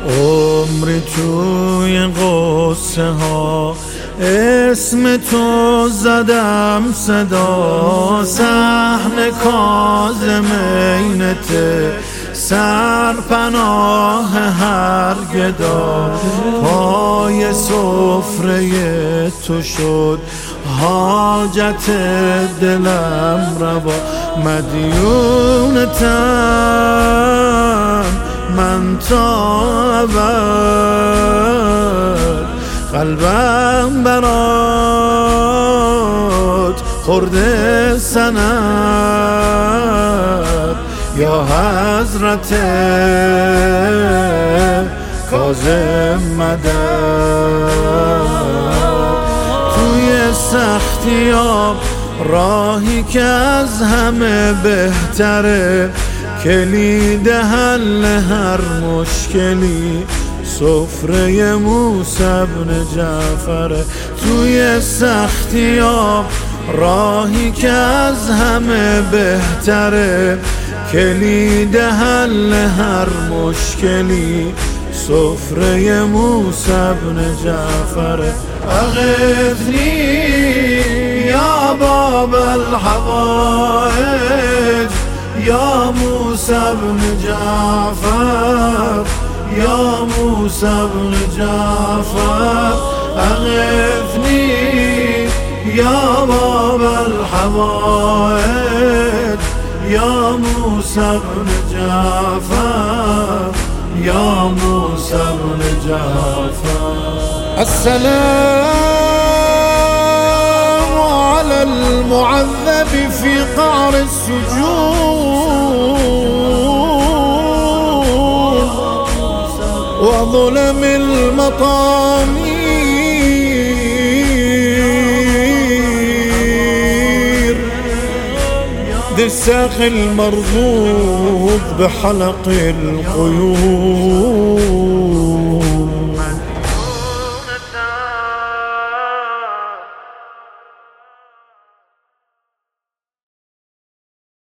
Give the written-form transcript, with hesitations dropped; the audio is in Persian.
عمری توی قصه ها اسم تو زدم صدا، صحن کاظم عینته سرپناه هر گدا. پای سفره تو شد حاجت دلم روا، مدیونتم من تا ابد، قلبم برات خورده سند یا حضرت کاظم مدد. توی سختی‌ها راهی که از همه بهتره، کلید حل هر مشکلی سفره موسی بن جعفره. توی سختی‌ها راهی که از همه بهتره، کلید حل هر مشکلی سفره موسی بن جعفره. اغثنی یا باب الحوائج یا موسی بن جعفر، یا موسی بن جعفر. اغثنی یا باب الحوائج یا موسی بن جعفر، یا موسی بن جعفر. السلام على المعذب في قعر السجون وظلم المطامير، ذي الساق المرغوب بحلق القيود.